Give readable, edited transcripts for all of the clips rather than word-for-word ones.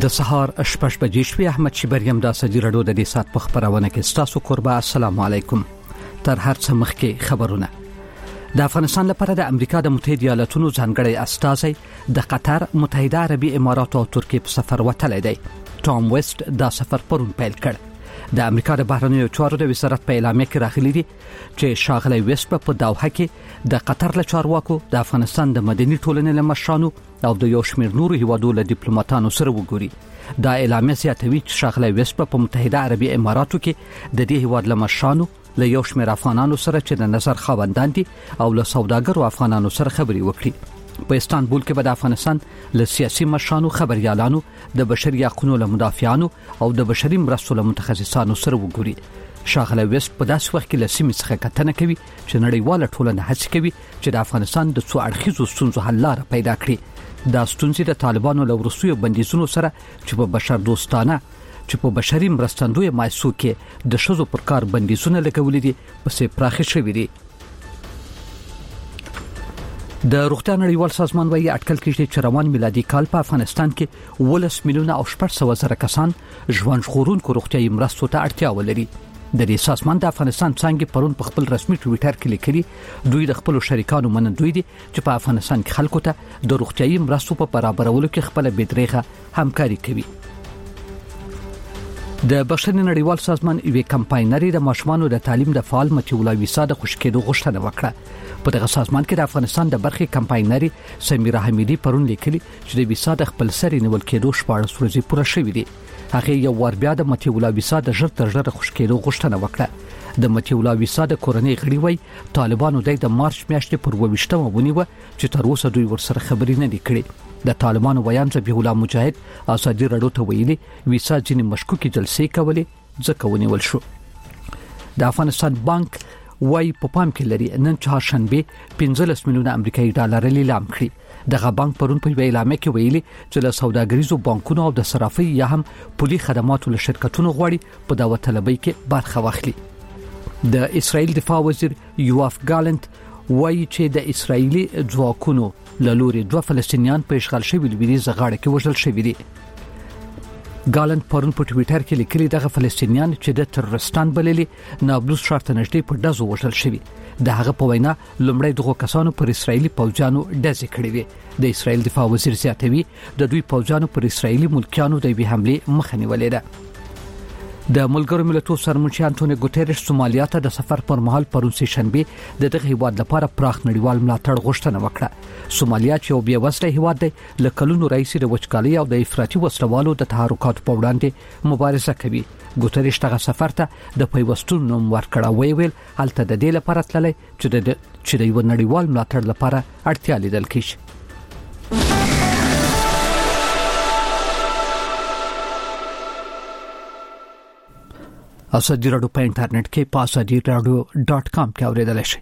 د سهار 8 بجې شوې. احمد شبریم د اسدی رادیو د دې سات په خبرونه کې ستاسو قربا. السلام علیکم. تر هر څه مخکې خبرونه. د افغانستان لپاره د امریکا د متحده ایالاتونو ځانګړی استازی د قطر، متحده عربي امارات او ترکیه په سفر وتلی دی. ټام ویسټ دا سفر پرون پیل کړ. د امریکا د بهرنیو چارو د وزارت په اعلامیه کې راغلي دي چې شاغلی ویسټ په دوحه کې د قطر له چارواکو، د افغانستان د مدني ټولنې له مشرانو او د یو شمېر نورو هیوادو له ډیپلوماټانو سره وګوري. دا اعلامیه زیاتوي چې شاغلی ویسټ په متحده عربي اماراتو کې د دې هیواد له مشرانو، له یو شمېر افغانانو سره چې د نظر خاوندان دي او له سوداګرو افغانانو سره خبرې وکړي. په استانبول کې به د افغانستان له سیاسي مشرانو، خبريالانو، د بشري حقوقو له مدافعانو او د بشري مرستو له متخصصانو سره وګوري. شاغلی ویسټ په داسې وخت کې له سیمې څخه کتنه کوي چې نړیواله ټولنه هڅه کوي چې د افغانستان د څو اړخیزو ستونزو حل لاره پیدا کړي. دا ستونزې د طالبانو له وروستیو بندیزونو سره چې په بشر دوستانه چې په بشري مرستندوی مایسو کې د شذو پر کار بندیزونه لګولې دي پسې پراخه شوې دي. د روغتیا نړیوال سازمان وايي اټکل کېږي چې روان میلادي کال په افغانستان کې 18 میلیونه او 800 زره کسان ژوند ژغورونکو روغتیايي مرستو ته اړتیا ولري. د دې سازمان د افغانستان څنګه پرون په خپل رسمي ټوئیټر کې لیکلي دوی د خپل شریکانو منندوی دي چې په افغانستان کې خلکو ته د روغتیايي مرستو په برابرولو کې خپل بېدریغه همکاري کوي. د بشري نړیوال سازمان یوې کمپاینري د ماشومانو د تعلیم د فعال متیولا ویسا د خوشکېدو غوښتنه وکړه. په دغه سازمان کې د افغانستان د برخې کمپاینري سمیرا حمیدی پرون لیکلي چې د ویسا د خپل سری نیول کېدو 14 ورځې پوره شوې دي. هغه یو ور بیا د متیولا ویسا د ژر تر ژره خوشکېدو غوښتنه وکړه. د متیولا ویسا د کورنۍ غړي وای طالبانو د مارچ میاشتې پر 28مه ونیوه چې تر اوسه دوی ورسره خبرې نه دي کړې. د طالبانو ویان ذبیح الله مجاهد اسدی رادیو ته ویلي ویسا ځینې مشکوکې جلسې کولې ځکه ونیول شو. د افغانستان بانک وای په پام کې لري نن چهارشنبه 15 میلیونه امریکایي ډالر لیلام کړي. دغه بانک پرون په اعلامیه کې ویلي چې له سوداګریزو بانکونو او د صرافۍ یا هم پولي خدماتو له شرکتونو غواړي په دعوت طلبۍ کې برخه واخلي. د اسرائیل دفاع وزیر یوآف ګالنت وایي چې د اسرائیلي ځواکونو له لوري 2 فلسطینیان په اشغال شوي لویدیځ غاړه کې وژل شوي دي. ګالنت پرون په ټوئیټر کې لیکلي دغه فلسطینیان چې د ترورستان بللي نابلس ښار ته نږدې په ډزو وژل شوي. د هغه په وینا لومړی دغه کسانو پر اسرائیلي پوځیانو ډزې کړې وي. د اسرائیل دفاع وزیر زیاتوي د دوی پوځیانو پر اسرائیلي ملکیانو د وی حمله مخه نیولې ده. د ملګرو ملتونو سرمنشي انټونیو ګوتيريش سومالیا ته د سفر پر مهال پرون سه شنبه د دغه هیواد لپاره پراخ نړیوال ملاتړ غوښتنه وکړه. سومالیا چې یو بې وسله هیواد دی له کلونو راهیسې د وچکالۍ او د افراطي وسلوالو د تحرکاتو په وړاندې مبارزه کوي. ګوتيريش دغه سفر ته د پیوستون نوم ورکړه. ویل هلته د دې لپاره تللی چې د یو نړیوال ملاتړ لپاره اړتیا لیدل کیږي. اسدی رادیو په انټرنیټ کې په asadiradyo.com کې اوریدل شي.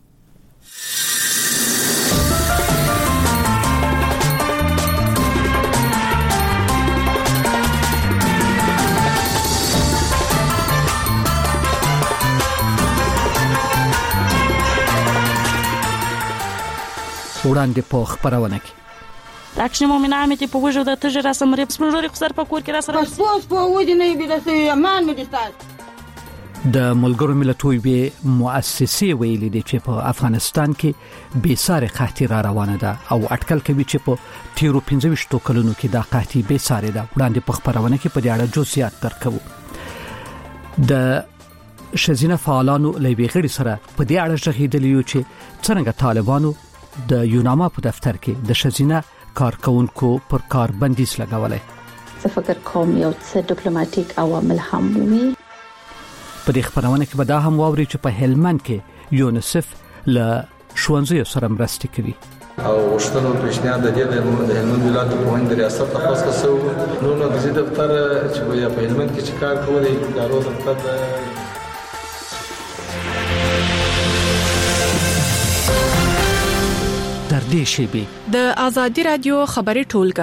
وړاندې په خبرونه کې Dacă nu mă am te povăjă de tăjera să mă repspânjori cu sar pe cur că era să răspuns pe udi ne bile să man mi distat. د ملګرو ملتونو مؤسسې ویلي دي چې په افغانستان کې بې ساري قحطي را روانه ده او اټکل کوي چې په تیرو 15 کلونو کې دا قحطي بې ساري ده. وړاندې په خبرونه کې په دې اړه جزئیات درکوو. د شزینه فعالانو لوي غړي سره په دې اړه شهیدلیو چې څنګه طالبانو د یوناما په دفتر کې د شزینه کارکونکو پر کار بندیز لګولای. زه فکر کوم یو څه ډیپلوماټیک عوامل هم وي. په دې خبرونه کې به دا هم واوري چې په هلمند کې یونیسف له ښوونځیو سره مرسته کوي. او وشتنو پیشنهاد د هلمند ولایت په هند ریاست خاص کسو نو د دې دفتر چې په هلمند کې چې کار کوي ادارو دفتر در دې شیبه د آزادی رادیو خبري ټولګه.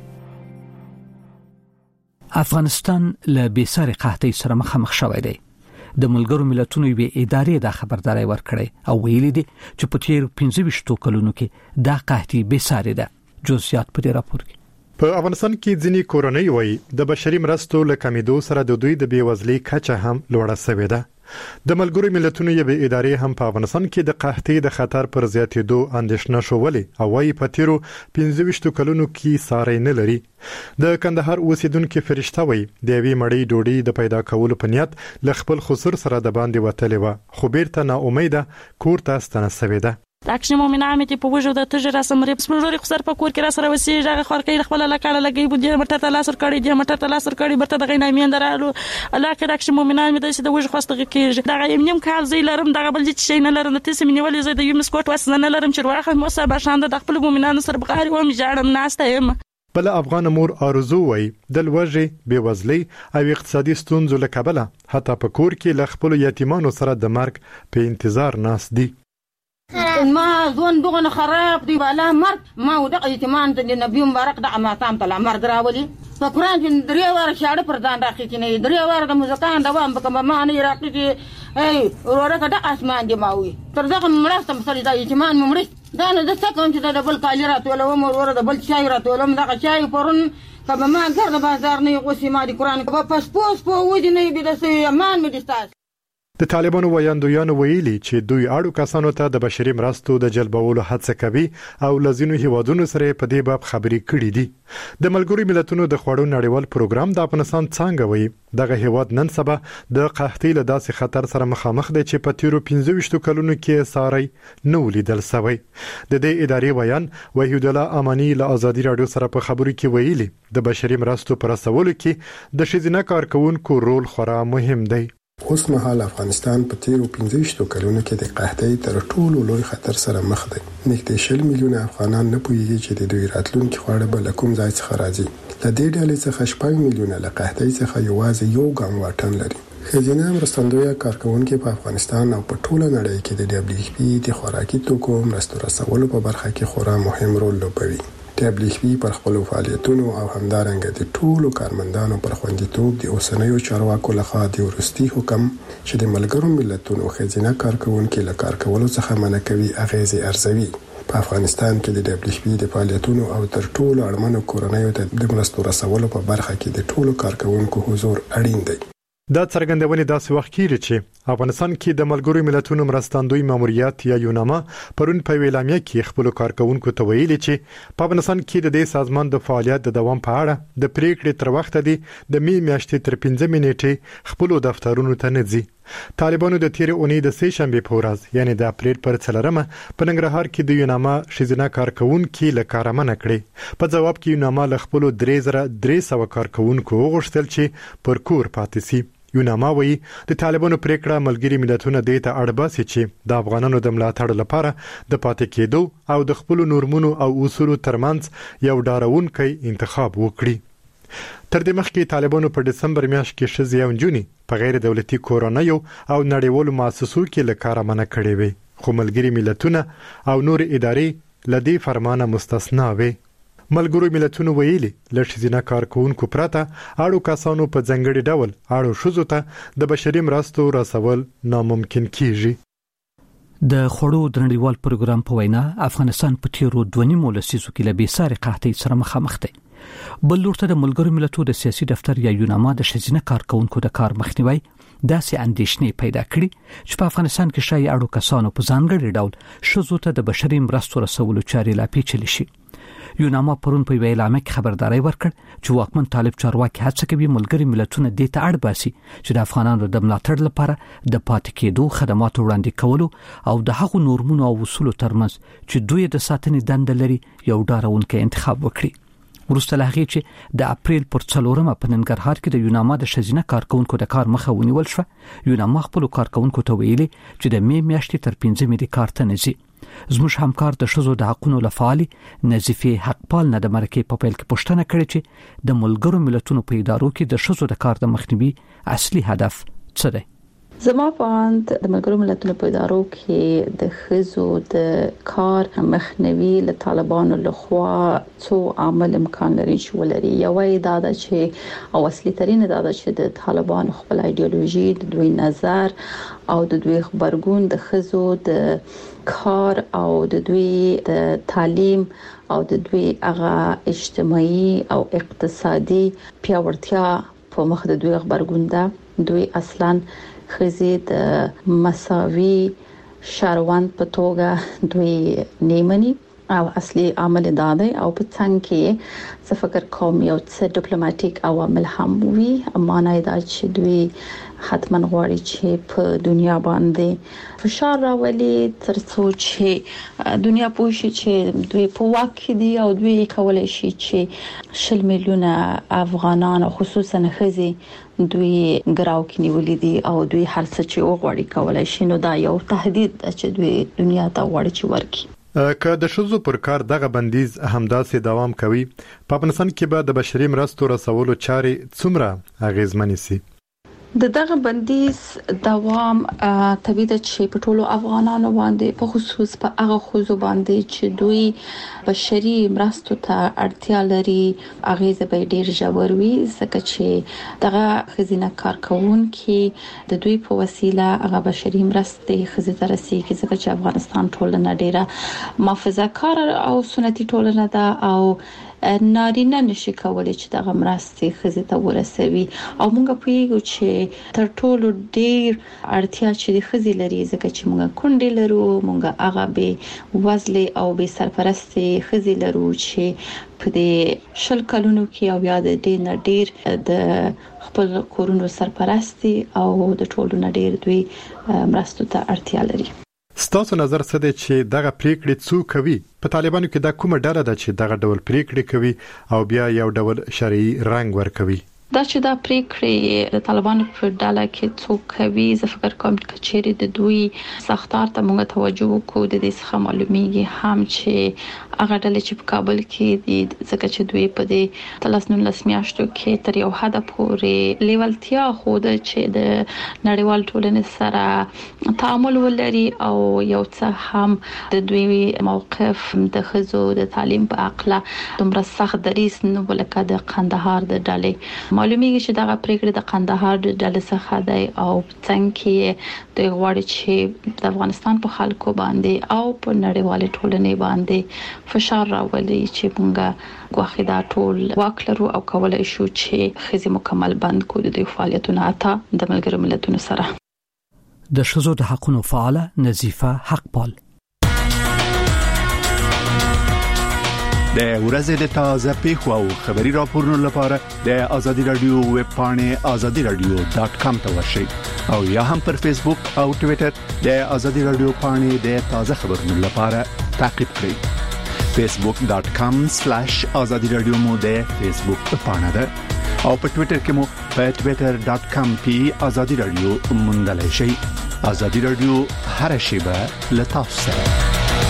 افغانستان له بېساري قحطۍ سره مخامخ شوی دی. د ملګرو ملتونو یوې ادارې دا خبرداري ورکړې او ویلي دي چې په تیر 15 کلونو کې دا قحطي بېساري ده. جزئیات په دې راپور کې په افغانستان کې ځینې کورنۍ وایي د بشري مرستو له کمیدو سره د دوی د بیوزلۍ کچه هم لوړه شوې ده. د ملګرو ملتونو یوې ادارې هم په افغانستان کې د قحطۍ د خطر پر زیاتېدو اندېښنه شولې او وايي په تیرو 25 کلونو کې ساری نه لري. د کندهار اوسیدونکو فرشته وایي د یوې مړۍ ډوډۍ د پیدا کولو په نیت ل خپل خسر سره د باندې وتلې و خو بیرته نا امیده کور ته ستنه شوې ده. اکشن مومنه مې په وجو د تجربه سم ری سپوروري خسر په کور کې را سره وسی هغه خورکې خپل لکاله لګي بده مټه تلاسر کړي دي مټه تلاسر کړي برته د غینې مين درالو الله کې اکشن مومنه مې د وجو خوسته کېږي دا یم کال زی لرم دا بل چې شي نه لرم د تاسو مې ولې زه د یوم سکوت وسنه نه لرم چې واخه مو سره بشاند د خپل مومنانو سره بغاري و مې جاړم ناسته یم. بل افغان مور ارزو وای د لوږې بیوزلۍ او اقتصادي ستونزو له کبله حتی په کور کې ل خپل یتیمانو سره د مرګ په انتظار ناس دي. ما زون دغه خراب دی بالا مرګ ما ودغه یتیمان د نبی مبارک د اماتام تل مرګ راولي په قران کې درې واره شاړه پر ځان راخی چې نه درې واره د مزکان د وام بکم ما نه راخی چې ای ورکه د اسمان دی ماوي تر ځکه مرسته مسلې د یتیمان ممړي دا نه د څه کوم چې د بل کالی راتول و مور ور د بل شای راتول دغه شای پرون کبه ما ګرځ بازار نه غوسی ما د قران په پاسپورت په ودی نه بي د سي امان مې دستاس. د طالبانو ویاندویانو ویلي چې دوی اړو کسانو ته د بشري مرستو د جلبولو هڅه کوي او لزینو هیوادونو سره په دې باب خبرې کړې دي. د ملګرو ملتونو د خوړو نړیوال پروګرام د افغانستان څنګه وایي دغه هیواد نن سبا د قحطۍ له داسې خطر سره مخامخ دی چې په تیرو 25 کلونو کې ساری نه ولیدل شوی. د دې ادارې بیان وحید الله امانی له ازادي رادیو سره په خبرو کې ویلي د بشري مرستو پر رسولو کې د ښځینه کارکونکو رول خورا مهم دی. اوس مهال افغانستان په تیرو 25 کلونو کې د قحطۍ تر ټولو لوی خطر سره مخ دی. نږدې 10 میلیونه افغانان نه پوهیږي چې د دوی راتلونکي خواړه به کوم ځای څخه راځي. له دې ډلې څخه 6 میلیونه له قحطۍ څخه یوازې یو ګام واټن لري. ښځینه مرستندویه کارکونکي په افغانستان او په ټوله نړۍ کې د WFP د خوراکي توکو مرستو رسولو په برخه کې خورا مهم رول لوبوي. WFP پر خپل فعالیتونو او همدارنګه د ټولو کارمندانو پر خوندیتوب د اوسنیو چارواکو لخوا د ورستي حکم چې د ملګرو ملتونو ښځینه کارکونکو له کار کولو څخه منع کوي اغیزې ارزوي. په افغانستان کې د WFP د فعالیتونو او تر ټولو اړمنو کورنیو ته د مرستو رسولو په برخه کې د ټولو کارکونکو حضور اړین دی. دا څرګندونه داسې وخت کېږي چې افغانستان کې د ملګرو ملتونو مرستندوی ماموریت یا یوناما پرون په ویلامیا کې خپل کارکونکو ته ویلي چې په افغانستان کې د دې سازمان د فعالیت د دوام په اړه د پریکړې تر وخته دی د می میاشتې تر 15 منېټې خپل دفترونو ته نه ځي. طالبانو د تیر اونۍ د سه شنبه په ورځ یعنی د اپریل پر 4مه په ننګرهار کې د یوناما ښځینه کارکونکو له کار منع کړې. په جواب کې یوناما له خپل 3300 کارکونکو غوښتل چې پر کور پاتې شي. یوناما وایي د طالبانو پریکړه ملګري ملتونه د ته اړباسي چې د افغانانو د ملاتړ لپاره د پاتې کېدو او د خپل نورمونو او اصولو ترمنځ یو ډاروونکی انتخاب وکړي. تر دې مخکې طالبانو په دسمبر میاشت کې ښځې او نجونې په غیر دولتي کورنیو او نړیوالو مؤسسو کې له کار منع کړې وي خو ملګري ملتونه او نور ادارې له دې فرمانه مستثنا وي. ملګرو ملتونو ویلي ل ښځینه کارکونکو پرته اړو کسانو په ځنګړي ډول اړو شوزو ته د بشري مرستو رسول ناممکن کیږي. د خوړو د نړیوال پروګرام په وینا افغانستان په تیرو 2.5 لسیزو کې له بیسارې قحطۍ سره مخامخ دی. بل لورته د ملګرو ملتونو د سیاسي دفتر یا یوناما د ښځینه کارکونکو د کار مخنیوي داسې اندېښنې پیدا کړې چې په افغانستان کې شای اړو کسانو په ځانګړي ډول شوزو ته د بشري مرستو رسولو چارې لا پیچلې شي. یوناما پرون په ویلامه کې خبرداري ورکړ چې واکمن طالب چارواکي هڅه کوي ملګري ملتونه د ته اړ باسي چې د افغانانو د ملاتړ لپاره د پاتې کېدو خدمات وړاندې کولو او د هغو نورمونو او اصولو ترمنځ چې دوی د ساتنې دنده لري یو ډاروونکی انتخاب وکړي. ورسته له هغې چې د اپریل پر 4مه په ننګرهار کې د یوناما د ښځینه کارکونکو د کار مخه ونیول شو. یوناما خپل کارکونکو ته ویلي چې د می میاشتې تر 15 مې کار ته نه ځي. زموږ همکار د ښځو د حقوقو لفعالي نظیفه حقپال نه د مرکې په پیل کې پوښتنه کړې چې د ملګرو ملتونو په ادارو کې د ښځو د کار د مخنیوي اصلي هدف څه دی. زما په اند د ملګرو ملتونو په ادارو کې د خزو د کار مخنیوي له طالبانو لخوا څو عامل امکان لري چې ولري. یو دا ده چې او اصلي ترين دا ده چې د طالبانو خپل ایدئولوژي، د دوی نظر او د دوی خبرګون د خزو د کار او د دوی د تعلیم او د دوی هغه اجتماعي او اقتصادي پیاوړتیا په مخ د دوی خبرګون ده. دوی اصلاً خزي د مساوي شهروند په توګه دوی نیمني او اصلي عامل دادای او په څنګه کې څه فکر کوم یو څه ډیپلوماټیک عوامل هم وي. معنی دا چې دوی حتما غواړي چې په دنیا باندې فشار راولي ترڅو چې دنیا پوه شي چې دوی په واک کې دي او دوی کولای شي چې 10 میلیونه افغانان او خصوصا خزي دوی ګراو کې نیولې دي او دوی هر څه چې وغواړي کولای شي. نو دا یو تهدید چې دوی دنیا ته غواړي چې ورکړي. که د شذو پر کار دغه بندیز همداسې دوام کوي، په افغانستان کې به د بشري مرستو رسولو چارې څومره اغیزمنې سي؟ د دغه بندیز دوام طبيعي ده چې په ټولو افغانانو باندې په خصوص په هغه خوځو باندې چې دوی بشري مرستو ته اړتیا لري اغیزه به ډیر ژور وي، ځکه چې دغه خزینه کارکونکو د دوی په وسیله هغه بشري مرستې خزینه رسیږي، ځکه چې افغانستان ټولنه ډیره محافظه کار او سنتي ټولنه ده او نارینه نشي کولای چې دغه مرستې خزې ته ورسوي. او موږ پوهیږو چې تر ټولو ډیر اړتیا چې د خزې لري، ځکه چې موږ کونډې لرو، موږ هغه به وزلې او به سرپرستې خزې لرو چې په دې 10 کلونو کې او یا د دې ډیر د خپل کورونو سرپرستي او د ټولو ډیر دوی مرستو ته اړتیا لري. ستاسو نظر څه دی چې دغه پریکړې څوک کوي؟ په طالبانو کې دا کومه ډله ده چې دغه ډول پریکړې کوي او بیا یو ډول شرعي رنګ ورکوي؟ دا چې دا پریکړې د طالبانو په ډله کې څوک کوي، زه فکر کوم چې چیرې د دوی سختار ته موږ توجه وکړو د دې څخه معلومیږي هم چې هغه ډله چې په کابل کې دي، ځکه چې دوی په دې 19 میاشتو کې تر یو حد پورې لیوالتیا خوده چې د نړیوال ټولنې سره تعامل ولري او یو څه هم د دوی موقف د خزو د تعلیم په اړه دومره سخت دریس نه ولکه د قندهار د ډلې معلومیږي چې دغه پریکړه د قندهار د ډلې څخه دی او څنګه د غواړي چې د افغانستان په خلکو باندې او په نړیوال ټولنې باندې فشار راولي چې موږ غواخي دا ټول واک لرو او کولای شو چې خزي مکمل بند کړو د فعالیتونو اته د ملګرو ملتونو سره. د شذو د حقوقو فعاله نظیفه حقپال د ورځې د تازه پیښو او خبري راپورونو لپاره د آزادي رادیو ویب پاڼه azadiradio.com ته ورشئ او یا هم پر فیسبوک او ټوئیټر د آزادي رادیو پاڼه د تازه خبرونو لپاره تعقیب کړئ. facebook.com/azadiradio مو د فیسبوک پاڼه ده او په ټوئیټر کې مو په twitter.com/azadiradio موندلای شئ. آزادي رادیو هر شیبه له تاسو سره.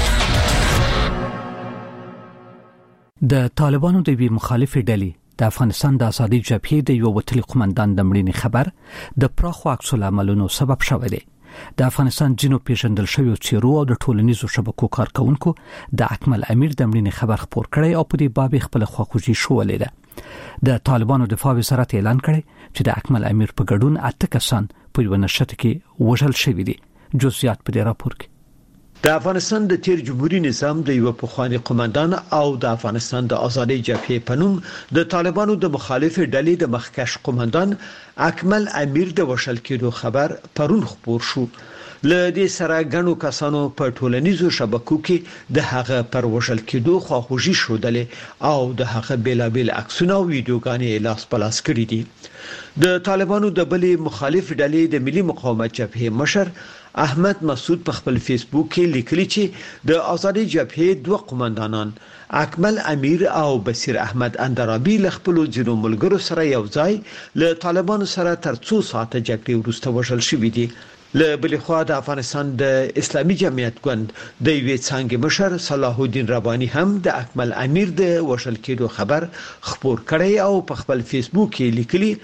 د طالبانو د وی مخالفې ډلې د افغانستان د ازادي جبهې د یو وتلی قومندان د مړینې خبر د پراخو عکس العملونو سبب شوی دی. د افغانستان جنو پیژندل شوی چیرو او د ټولنیزو شبکو کارکونکو د اکمل امیر د مړینې خبر خبر کړی او په دې باب خپل خواخوږي شولې ده. د طالبانو دفاع وزارت اعلان کړی چې د اکمل امیر په ګډون 8 کسان په یو نشته کې وژل شوی دي. جزئیات په دې راپور کې. د افغانستان د تیر جمهوریت نظام د یو پخوانی قومندان او د افغانستان د ازادي جبهې په نوم د طالبانو د مخالف ډلې د مخکښ قومندان اکمل امیر د وشل کېدو خبر پرون خبر شو. له دې سره غنو کسانو په ټولنیزو شبکو کې د هغه پر وشل کېدو خواخوږي شودلې او د هغه بیلابل عکسونه او ویډیوګانې لاس پلاس کړې دي. د طالبانو د بلې مخالف ډلې د ملي مقاومت جبهې مشر احمد مسعود په خپل فیسبوک کې لیکلي چې د ازادي جبهې دوه قومندانان اکمل امیر او بصیر احمد اندرابي له خپل جنو ملګرو سره یو ځای له طالبانو سره تر 2 ساعته جګړې وروسته وژل شوي دي. له بل خوا د افغانستان د اسلامي جمعیت ګوند د یوې څنګه مشر صلاح الدین رباني هم د اکمل امیر د وژل کېدو خبر خبر کړی او په خپل فیسبوک کې لیکلي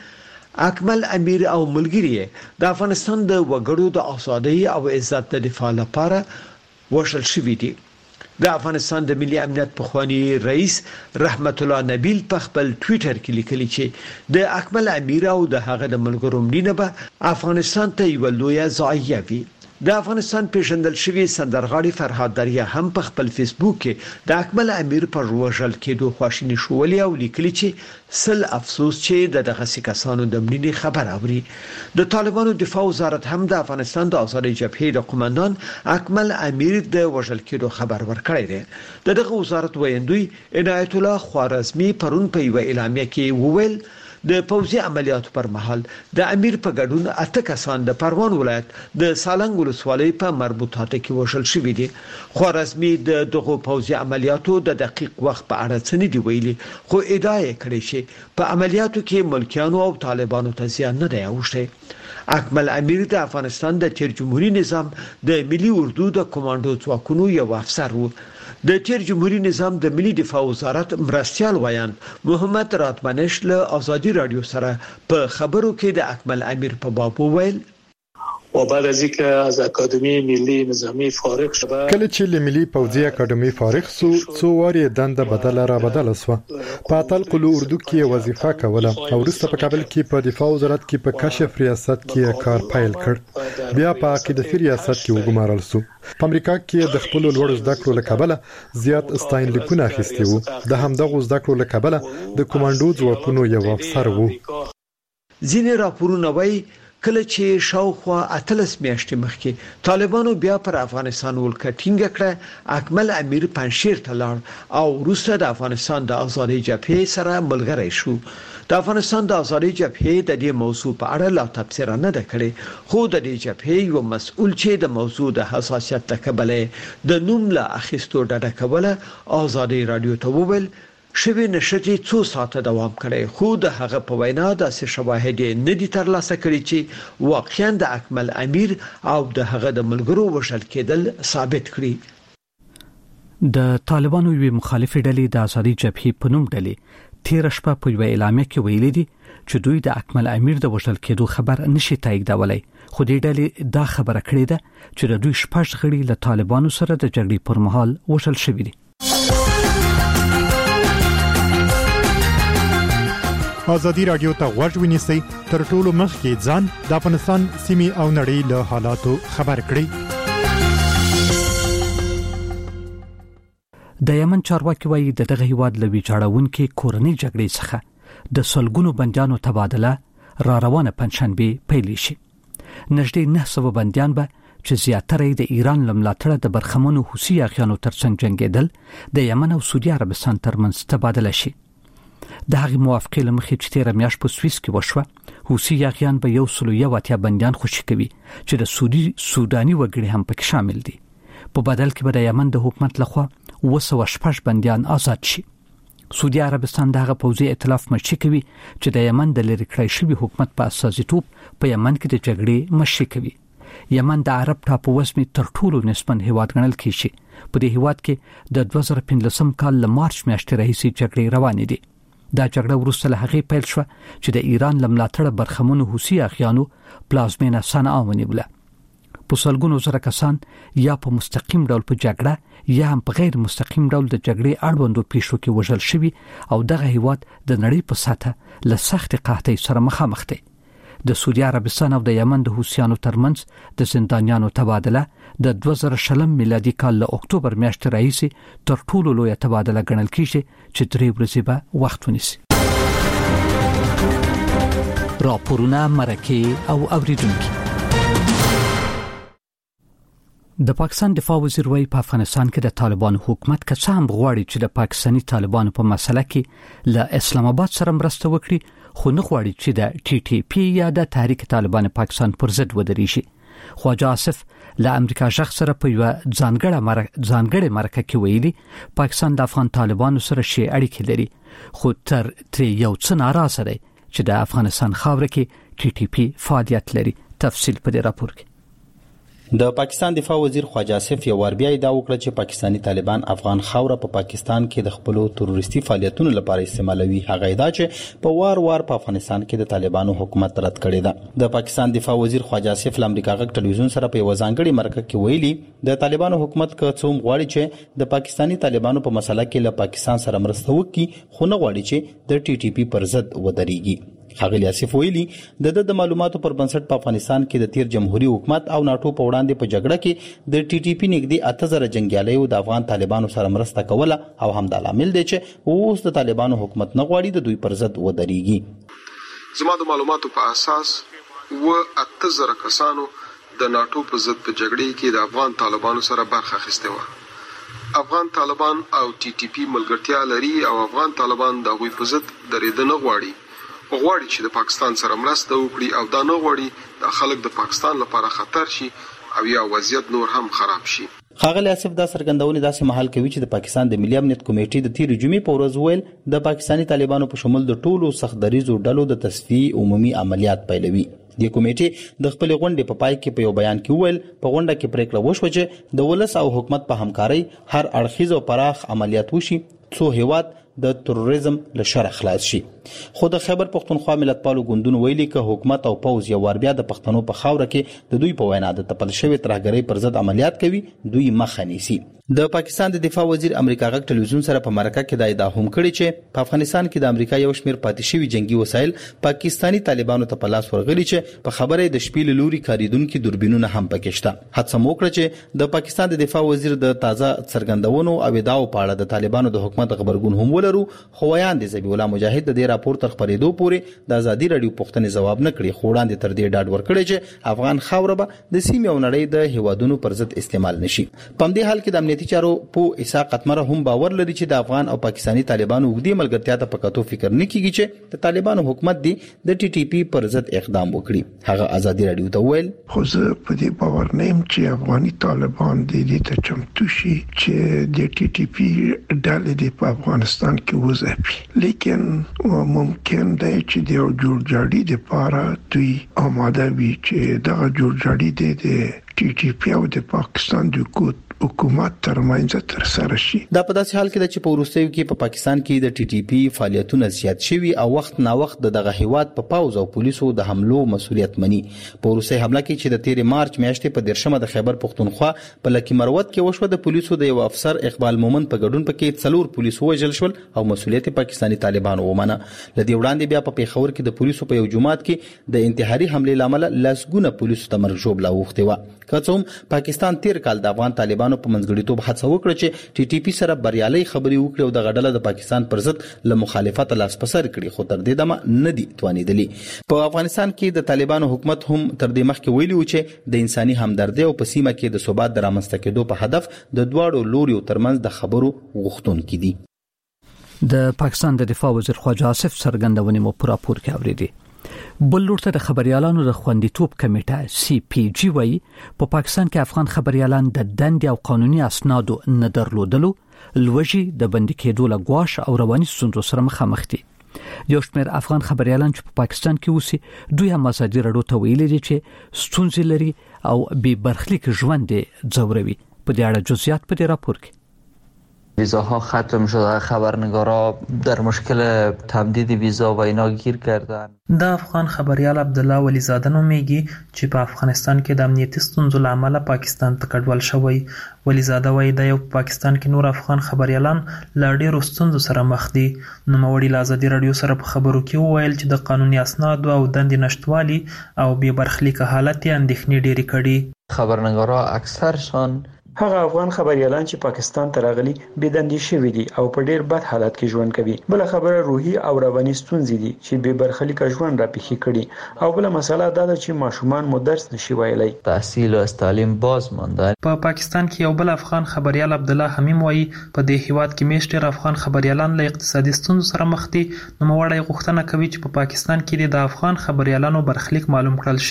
اکمل امیر او ملګری د افغانستان د وګړو د ازادۍ او عزت د دفاع لپاره وشل شوی دي. د افغانستان د ملي امنیت پخوانی رئیس رحمت الله نبیل په خپل ټوئیټر کې لیکلي چې د اکمل امیر او د هغه د ملګرو مړینه به افغانستان ته یو لوی ضایعه وي. د افغانستان پیژندل شوی سندرغاړي فرهاد دریا هم په خپل فیسبوک کې د اکمل امیر پر وژل کېدو خواشینی شولې او لیکلي چې سل افسوس چې دغه کسانو د مړینې خبر اوري. د طالبانو دفاع وزارت هم د افغانستان د ازادۍ جبهې د قومندان اکمل امیر د وژل کېدو خبر ورکړی دی. دغه وزارت ویندوی عنایت الله خوارزمی پرون په یو اعلامیه کې وویل د پوځي عملیاتو پر مهال د امیر په ګډون 8 کسان د پروان ولایت د سالنګ ولسوالۍ په مربوطاته کې وژل شوي دي. خوارزمی د دغه پوځي عملیاتو د دقیق وخت په اړه څه نه دی ویلي، خو ادعا یې کړې چې په عملیاتو کې ملکیانو او طالبانو ته زیان نه دی اوښتی. اکمل امیر د افغانستان د تیر جمهوریت نظام د ملي اردو د کمانډو ځواکونو یو افسر وو. د تیر جمهوریت نظام د ملي دفاع وزارت مرستيال ویاند محمد راتمنش له ازادي رادیو سره په خبرو کې د اکمل امیر په باب وویل و بعد از اینکه از اکادمی ملی نظامی فارغ شد کله چې له ملي پوځي اکادمي فارغ سو څو واری دنده بدل سو په تلق اردو کې وظیفه کوله او وروسته په کابل کې په دفاع وزارت کې په کشف ریاست کې کار پیل کړ. بیا په عقیدتي ریاست کې وګمارل سو. په امریکا کې د خپل لوړ زده کړو لکابله زیات استاینلیکونه اخیستي وو. د همدغه زده کړو لکابله د کمانډو ځواکونو یو افسر وو. ځینې راپورونه وایي کله چې شاوخوا 18 میاشتې مخکې طالبانو بیا پر افغانستان ولکټینګ کړه، اکمل امیر پنځیر ته لاړ او وروسته د افغانستان د ازادۍ جبهې سره ملګری شو. د افغانستان د ازادۍ جبهې د دې موضوع په اړه لا تبصره نه ده کړې، خو د دې جبهې یو مسؤل چې د موضوع د حساسیت تکبله د نوم لا اخیستو ډډه کوله ازادۍ رادیو ته وویل شوی نشتی 2 ساعته دوام کړي، خو د هغه په وینا د شواهد نه دي ترلاسه کړي چې واقعا د اکمل امیر او د هغه د ملګرو وشل کېدل ثابت کړي. د طالبانو یو مخالفه ډلې د ازادي جبهې په نوم ډلې تیر شپه په یو اعلامیه کې ویلي دي چې دوی د اکمل امیر د وشل کېدو خبر نشي تاییدولای، خو دې ډلې دا خبره کړې ده چې د دوی شپږ غړي له طالبانو سره د جګړې پر مهال وشل شوي دي. ازادي رادیو ته غوږ ونیسئ تر ټولو مخکې ځان د افغانستان سیمې او نړۍ له حالاتو خبر کړئ. د یمن چارواکي وایي دغه هیواد له ویجاړونکو کورنۍ جګړې څخه د سلګونو بنديانو تبادله را روانه پنځشنبه پیل شي. نږدې 900 بنديان به چې زیاتره د ایران لملاتړه د برخمنو حوثي اغیانو ترڅنګ جنگیدل د یمن او سعودي عربستان ترمنځ تبادله شي. د هغې موافقې لمخې چې تیر میاشت په سویس کې وشوه، حوثي اغیان به 180 بنديان خوشي کوي چې د سوداني وګړي هم پکې شامل دي. په بدل کې به د یمن د حکومت لخوا 216 بنديان آزاد شي. سعودي عربستان دغه پوځي ائتلاف مشري کوي چې د یمن د لری کړی شوی حکومت په اساسیتوب په یمن کې د جګړې مشري کوي. یمن د عرب ټاپو وسمي تر ټولو نسبن هیواد ګڼل کیږي. په دې هیواد کې د 2015 کال له مارچ میاشتې راهیسې جګړې روانې دي. دا جګړه وروسته له هغې پیل شوه چې د ایران لملاتړه برخمنو حوثي اغیانو پلازمینه صنعا ونیوله. په سلګونو زره کسان یا په مستقیم ډول په جګړه یا هم په غیر مستقیم ډول د جګړې اړوندو پیښو کې وژل شوي او دغه هیواد د نړۍ په سطح له سخت قحطۍ سره مخامخ دی. د سعودي عربستان او د یمن د حوثیانو ترمنځ د زندانیانو تبادله د 2020 میلادي کال له اکتوبر میاشتې راهیسې تر ټولو لویه تبادله ګڼل کیږي چې 3 ورځې به وخت ونیسي. راپورونه مرکه او اوریدونکو. د پاکستان دفاع وزیر وایي په افغانستان کې د طالبانو حکومت که څه هم غواړي چې د پاکستاني طالبانو په مسله کې له اسلام آباد سره مرسته وکړي، خو نه غواړي چې د TTP یا د تحریک طالبان پاکستان پر ضد ودرېږي. خواجه آصف له امریکا شخص سره په یو ځانګړې مرکه کې ویلي پاکستان د افغان طالبانو سره شي اړیکې لري، خو تر یو څه ناراضه دی چې د افغانستان خاوره کې TTP فعالیت لري. تفصیل په دې راپور کې. د پاکستان دفاع وزیر خواجه آصف یو ور بیا دا وکړه چې پاکستانی طالبان افغان خاوره په پاکستان کې د خپل تروریستي فعالیتونو لپاره استعمالوي. هغه دا چې په وار په افغانستان کې د طالبانو حکومت رد کړی ده. د پاکستان دفاع وزیر خواجه آصف امریکا غږ ټلویزیون سره په وزانګړي مرکه کې ویلي د طالبانو حکومت کوم غواړي چې د پاکستانی طالبانو په مسله کې له پاکستان سره مرسته وکړي، خو نه غواړي چې د ټي ټي پی پر ضد ودرېږي. ښاغلي آصف ویلي د معلوماتو پر بنسټ په افغانستان کې د تیر جمهوریت حکومت او ناتو په وړاندې په جګړه کې د ټي ټي پی نږدې 8000 جنگیالیو د افغان طالبانو سره مرسته کوله او همدا لامل دی چې اوس د طالبانو حکومت نه غواړي د دوی پر ضد ودرېږي. زما د معلوماتو په اساس 8000 کسانو د ناتو په ضد په جګړه کې د افغان طالبانو سره برخه اخیسته و. افغان طالبان او ټي ټي پی ملګرتیا لري او افغان طالبان د غوي په ضد درېدنه غواړي چې د پاکستان سره مرسته وکړي او دا نه غواړي د خلک د پاکستان لپاره خطر شي او یا وضعیت نور هم خراب شي. ښاغلي آصف دا څرګندونه داسې مهال کوي چې د پاکستان د ملي امنیت کمیټې د تیر جمعې په ورځ ویل د پاکستانی طالبانو په شمول د ټولو سخت دریزو ډلو د تصفیې عمومي عملیات پیلوي. د کمیټې د خپل غونډې په پای کې په یو بیان کې ویل په غونډه کې پریکړه وشوه چې د ولس او حکومت په همکارۍ هر اړخیز او پراخ عملیات وشي څو هیواد د تروریزم له شر خلاص شي. خو د خیبر پختونخوا ملتپالو ګوندونو ویلي چې حکومت او پوز یو ور بیا د پښتنو په خاوره کې د دوی په وینا د تپل شوی ترهګرۍ پر ضد عملیات کوي، دوی مخه نیسي. د پاکستان د دفاع وزیر امریکا غږ ټلویزیون سره په مرکه کې دا ادعا هم کړې چې په افغانستان کې د امریکا یو شمېر پاتې شوی جنگي وسایل پاکستانی طالبانو ته په لاس ورغلي چې په خبره د شپې لوري کاریدونکو دوربینونه هم پکې شته. هڅه وکړه چې د پاکستان د دفاع وزیر د تازه څرګندونو او ادعاو په اړه د طالبانو د حکومت خبرګون هم ولرو، خو ویان د ذبیح الله مجاهد د دې راپور تر خبرېدو پورې د ازادي رادیو پوښتنې ځواب نه کړي، خو وړاندې تر دې ډاډ ورکړي چې افغان خاوره به د سیمې او نړۍ د هیوادونو پر ضد استعمال نشي. په دې حال کې د امنیتي چارو په اسحاق قتمره هم باور لري چې د افغان او پاکستانی طالبانو وګړي ملګرتیا ته پکاتو فکر نه کیږي چې د طالبانو حکومت دی د ټي ټي پی پر ضد اقدام وکړي. هغه ازادي رادیو ته ویل خو زه په دې باور نه یم چې افغاني طالبان د دې ته چمتو شي چې د ټي ټي پی ډلې په افغانستان کې وځي، لیکن ممکن دی چې د جوړجاړي لپاره دوی آماده وي چې دا جوړجاړي د ټي ټي پی او د پاکستان د حکومت ترمنځ تر سره شي. دا په داسې حال کې چې په وروستیو کې په پاکستان کې د ټي ټي پی فعالیتونه زیات شوي او وخت نا وخت دغه هیواد په پاوز او پولیسو د حملو مسؤلیت مني. په وروستي حمله کې چې د 13 مارچ میاشتې په 10مه د خیبر پختونخوا په لکی مروت کې وشوه، د پولیسو د یو افسر اقبال مومن په ګډون پکې 4 پولیسو وژل شول او مسؤلیت پاکستانی طالبانو ومنه. لدی وړاندې بیا په پیښور کې د پولیسو په یو جماعت کې د انتحاري حمله لامل لاسګونه پولیسو ته مرګ ژوبله وخته و. کڅوم پاکستان تیر کال د افغان طالبانو په منځګړیتوب هڅه وکړه چې ټي ټي پی سره بریالي خبري وکړي او د غډله د پاکستان پر ضد له مخالفت لاس پسر کړي، خو تر دې دمه نه دي توانیدلی. په افغانستان کې د طالبانو حکومت هم تر دې مخکې ویلي و چې د انساني همدردي او په سیمه کې د ثبات د رامنځته کېدو په هدف د دواړو لوريو ترمنځ د خبرو غوښتونکي دي. د پاکستان د دفاع وزیر خواجه آصف څرګندونې مو پر راپور کې اوریدي. بل لورته د خبريالانو د خوندیتوب کمیټه سی پی جی وای په پاکستان کې افغان خبريالان د دند او قانوني اسنادو نه درلودلو لوجي د بندي کېدو لګواش او رواني ستونزو سره مخامخ دي. یو شمېر افغان خبريالان چې په پاکستان کې اوسي دوی هم ازادي رادیو ته ویلي دي چې ستونزې لري او بې برخلیک ژوند ځوروي. په دې اړه جزئیات په دې راپور کې. ویزاها ختم شده، خبرنگارا در مشکل تمدید ویزا و اینا گیر کردن. د افغان خبريال عبدالله ولی زاده نومیږي چې په افغانستان کې د امنیتي ستونزو لامل پاکستان ته کډوال شوی. ولی زاده وایي د یو پاکستان کې نور افغان خبريالان لا ډېرو ستونزو سره مخ دي. نوموړي له ازادي رادیو سره په خبرو کې وویل چې د قانوني اسنادو او دندې نشټوالي او بې برخلیکه حالت یې اندېښنې ډېرې کړي. خبرنگارا اکثرشان هغه افغان خبريالان چې پاکستان ته راغلي بيدندې شوي دي او په ډېر بد حالت کې ژوند کوي. بل خبره روحي او رواني ستونزې دي چې بې برخلیکه ژوند را پېښې کړي او بل مسله دا ده چې ماشومان مو درس نشي ویلای. تحصیل او تعلیم باز مانده. په پاکستان کې یو بل افغان خبريال عبدالله حمیم وایي په دې هیواد کې میشتر افغان خبريالان له اقتصادي ستونزو سره مخ دي. نو موړی غوښتنه کوي چې په پاکستان کې د افغان خبريالانو برخلیک معلوم کړل شي.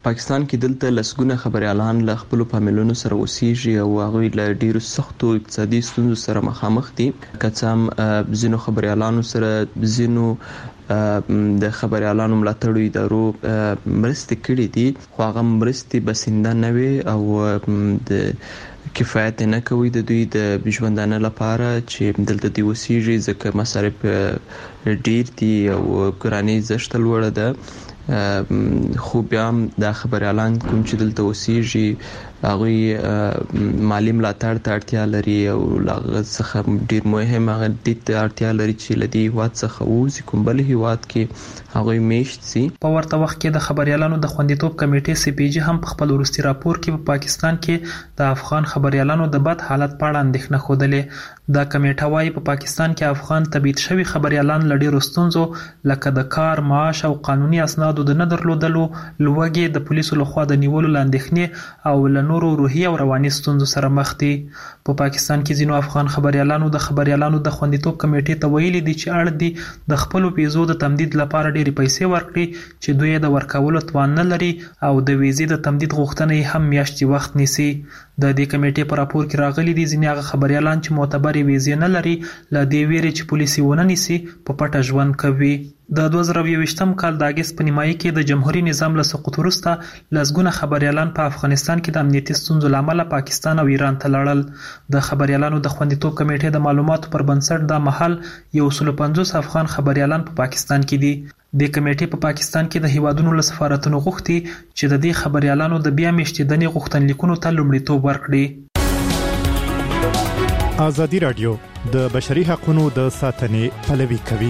پاکستان کې دلته لسګونه خبريالان له خپل فامیلونو سره اوسېږي او هغه له ډیرو سختو اقتصادي ستونزو سره مخامخ دي. کڅام زینو خبريالانو سره زینو د خبريالانو ملاتړو ادارو مرستې کړې دي، خو هغه مرستې بسنده نه وي او د کفایت نه کوي د دوی د ژوندانه لپاره چې دلته دی وسیږي، ځکه مصارف ډیر دي او ګراني زشت لوړه ده. خو بیا د خبريالان کوم چې دلته وسیږي هغه مالی ملاتړ ته اړتیا لري او لغه څخه ډیر مهم هغه د اړتیا لري چې لدی هیواد څخه وځي کوم بل هیواد کې هغه میشت سي. په ورته وخت کې د خبريالانو د خوندیتوب کمیټې سی پی جی هم په خپل ورستي راپور کې په پاکستان کې د افغان خبريالانو د بد حالت په اړه اندېښنه خوده. دا کمیټه وايي په پاکستان کې افغان تبعید شوی خبريالان لړۍ رستونزو لکه د کار، معاش او قانوني اسنادو د نه درلودلو، لوګي د پولیسو لخوا د نیولو لاندېښنې او نورو روحي او رواني ستونزو سره مخ دي. په پاکستان کې ځینو افغان خبريالانو د خبريالانو د خوندیتوب کمیټې ته ویلي دي چې اړ دي د خپل ویزو د تمدید لپاره ډېری پیسې ورکړي چې دوی د ورکولو توان نه لري او د ویزې د تمدید غوښتنه هم میاشتې وخت نیسي. د دې کمیټې په راپور کې راغلي دي ځینې هغه خبريالان چې معتبرې ویزې نه لري له دې ویرې چې پولیس یې ونه نیسي په پټه ژوند کوي. د 2021م کال د اگست په نیمایي کې د جمهوریت نظام له سقوط وروسته لسګونه خبريالان په افغانستان کې د امنیتي ستونزو له امله پاکستان او ایران ته لاړل. د خبريالانو د خوندیتوب کمیټې د معلوماتو پر بنسټ د محل 150 افغان خبريالان په پاکستان کې دي. د کمیټې په پاکستان کې د هیوادونو له سفارتونو غوښتي چې د دې خبريالانو د بیا میشتېدنې غوښتنلیکونو ته لومړیتوب ورکړي. ازادي رادیو د بشري حقوقو د ساتنې پلوي کوي.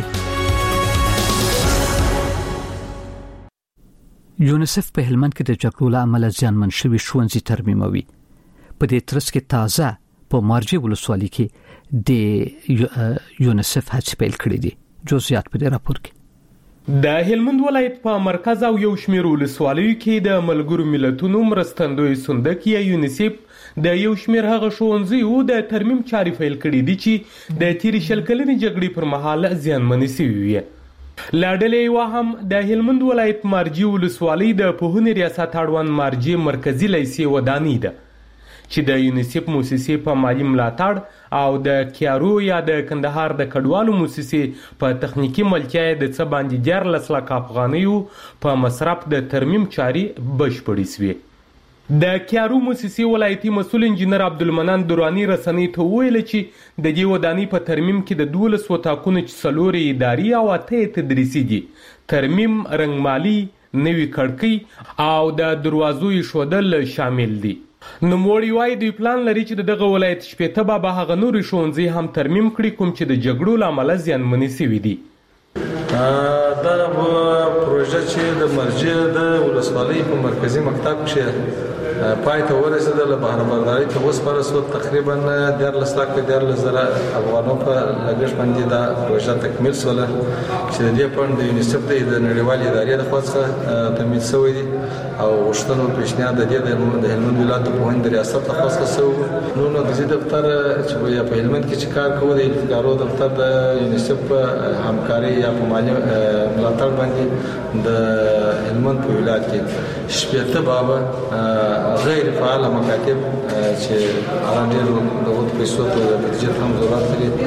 یونیسف په هلمند کې د جګړو له امله ځانمن شوي ښوونځي ترمیموي. په دې ترڅ کې تازه په مارجې ولسوالۍ کې د یونیسف هڅې پیل کړې دي. جزئیات په دې راپور کې. د هلمند ولایت په مرکز او یو شمېر ولسوالیو کې د ملګرو ملتونو مرستندوی صندوق یا یونیسف د یو شمېر هغه ښوونځیو د ترمیم چارې پیل کړې دي چې د تیرې شل کلنې جګړې پر مهال زیانمنې شوي وي. لا ډلې یو هم د هلمند ولایت مارجې ولسوالۍ د پوهنې ریاست اړوند مارجې مرکزی لیسې ودانۍ ده چې د یونیسف موسسې په مالی ملاتړ او د کیارو یا د کندهار د کډوالو موسسې په تخنیکی ملتیا د څه باندې 14 لک افغانیو په مصرف د ترمیم چارې بشپړې شوې. د کیارو موسسې ولایتي مسؤل انجینر عبدالمنان درانی رسنۍ ته ویل چې د دې ودانۍ په ترمیم کې د 12 وټاکونو چې 4 اداري او 8 تدریسي دي، ترمیم، رنګمالي، نوې کړکۍ او د دروازو ایښودل شامل دي. نوموړي وايي دوی پلان لري چې دغه ولایت شپېته به هغه نورې ښوونځي هم ترمیم کړي کوم چې د جګړو له امله زیانمنې شوي دي. دا پروژه چې د مرجې د ولسوالۍ په مرکزی مکتب کې پای ته ورسېدله، بهرهبردارۍ ته اوس ورسېد. تقریبا 14,000 افغانو په لګښت باندې دا پروژه تکمیل شوله چې د دې فنډ د یونیسف د نړیوالې ادارې لخوا څخه تمویل شوی دی او غوښتنو پیشنهاد د دې د هلمند ولایت پوهنې د ریاست لخوا څخه شوی. نو د دې دفتر چې په هلمند کې چې کار کوي د ادارو دفتر د یونیسف په همکاري یا په مالي ملاتړ باندې د هلمند په ولایت کې شپېته بابا غیر فعال مکاتب چې هغه ډېر د پیسو ته د بجټ هم ضرورت لري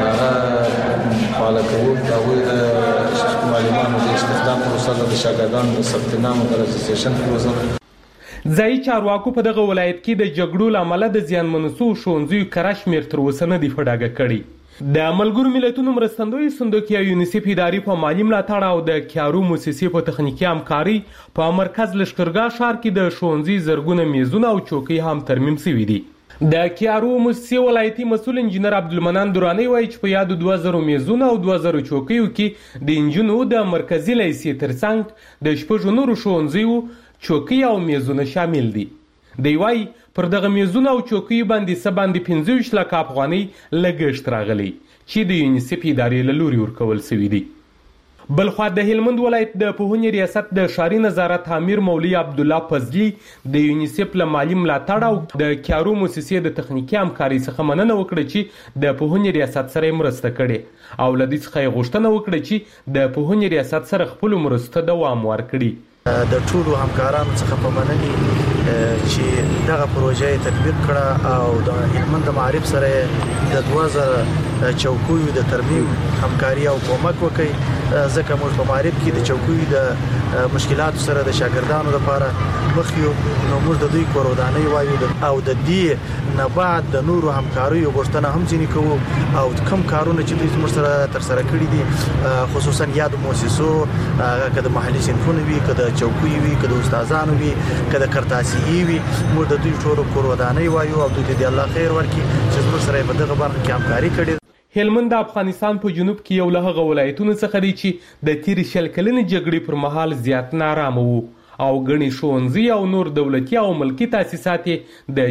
هغه فعال کوي. هغوی د معلمانو د استخدام پروسه د شاګردانو د ثبت نام او د رجسټریشن پروسه. ځایي چارواکو په دغه ولایت کې د جګړو له امله د زیانمنو شویو ښوونځیو کره شمېر تر اوسه نه دی په ډاګه کړی. د ملګرو ملتونو مرستندوی صندوق یا یونیسف ادارې په مالی ملاتړ او د کیارو موسسې په تخنیکی همکاري په مرکز لشکرګاه ښار کې د ښوونځي زرګونه میزونه او چوکۍ هم ترمیم شوي دي. د کیارو موسسې ولایتي مسؤل انجینر عبدالمنان درانی وایي چې په یادو 2000 میزونه او 2000 چوکیو کې د انجونو د مرکزی لیسې ترڅنګ د شپږ نورو ښوونځیو چوکۍ او میزونه شامل دي. دی وايي پر دغه میزونه او چوکیو باندې څه باندې 25 لک افغانۍ لګښت راغلی چې د یونیسف ادارې له لوري ورکول شوي دي. بلخوا د هلمند ولایت د پوهنې ریاست د ښاري نظارت امیر مولوي عبدالله فضلي د یونیسف له مالي ملاتړ او د کیارو موسسې د تخنیکي همکارۍ څخه مننه وکړه چې د پوهنې ریاست سره مرسته کړې او له دې څخه یې غوښتنه وکړه چې د پوهنې ریاست سره خپلو مرستو ته دوام ورکړي. د ټولو همکارانو څخه په مننې چې دغه پروژه تطبیق کړه او د هلمند معارف سره د 2000 چوکیو د ترمیم همکاري او کومک وکړي ځکه موږ په معارف کې د چوکیو د مشکلاتو سره د شاګردانو لپاره مخیو نو موږ د دوی کورودانۍ وایو او د دې نه بعد د نورو همکاریو غوښتنه هم ځینې کوو او کوم کارونه چې دوی موږ سره تر سره کړی دي خصوصا یاد مؤسسو کده محلي صنفونه وي کده چوکیو وي کده استادانو وي کده کرتاسي وي موږ د دوی ټولو کورودانۍ وایو او دوی دې الله خیر ورکړي چې موږ سره په دغه برخه کې همکاري کړې. هلمند د افغانستان په جنوب کې یو له هغه ولایتونو څخه دی چې د تیر شل کلنې جګړې پر مهال زیات نارامه وو او غني ښوونځي او نور دولتي او ملکي تاسیسات د